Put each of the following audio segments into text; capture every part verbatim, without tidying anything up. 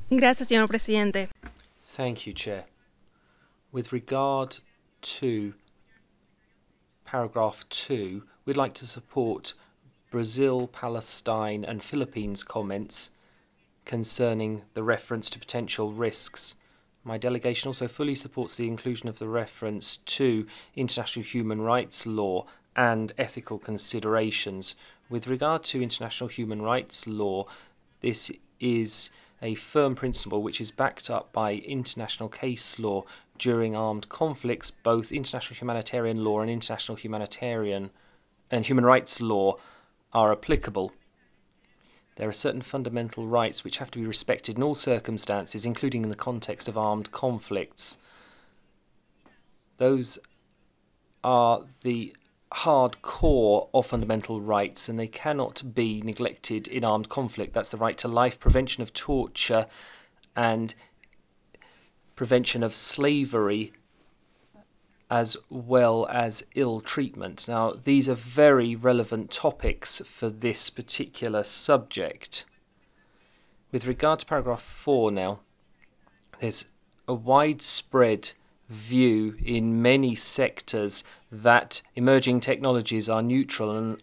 Gracias, señor presidente. Thank you, Chair. With regard to paragraph two, we'd like to support Brazil, Palestine and Philippines comments concerning the reference to potential risks. My delegation also fully supports the inclusion of the reference to international human rights law and ethical considerations. With regard to international human rights law, this is a firm principle which is backed up by international case law during armed conflicts. Both international humanitarian law and international humanitarian and human rights law are applicable. There are certain fundamental rights which have to be respected in all circumstances, including in the context of armed conflicts. Those are the hard core of fundamental rights, and they cannot be neglected in armed conflict. That's the right to life, prevention of torture, and prevention of slavery, as well as ill treatment. Now, these are very relevant topics for this particular subject. With regard to paragraph four now, there's a widespread view in many sectors that emerging technologies are neutral and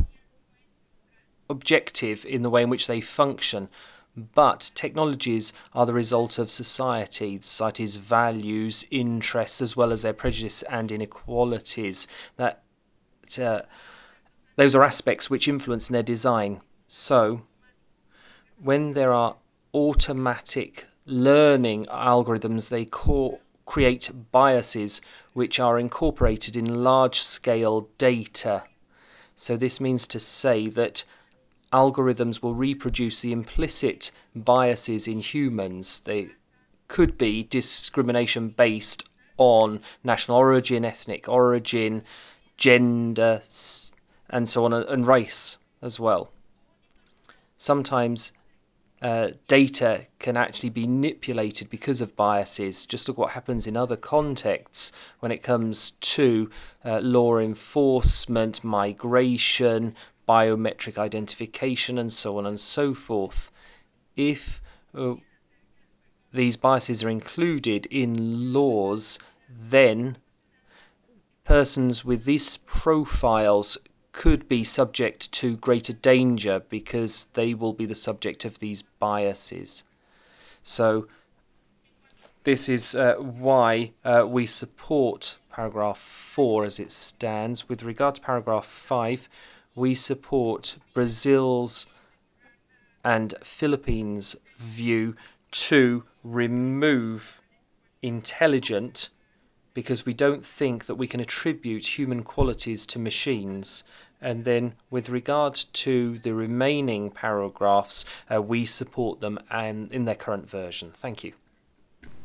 objective in the way in which they function. But technologies are the result of society, society's values, interests, as well as their prejudice and inequalities. That uh, those are aspects which influence their design. So, when there are automatic learning algorithms, they call, create biases which are incorporated in large-scale data. So this means to say that algorithms will reproduce the implicit biases in humans. They could be discrimination based on national origin, ethnic origin, gender, and so on, and race as well. Sometimes uh, data can actually be manipulated because of biases. Just look what happens in other contexts when it comes to uh, law enforcement, migration, biometric identification, and so on and so forth. If uh, these biases are included in laws, then persons with these profiles could be subject to greater danger because they will be the subject of these biases. So this is uh, why uh, we support paragraph four as it stands. With regard to paragraph five, we support Brazil's and Philippines' view to remove intelligent, because we don't think that we can attribute human qualities to machines. And then with regard to the remaining paragraphs, uh, we support them and in their current version. Thank you.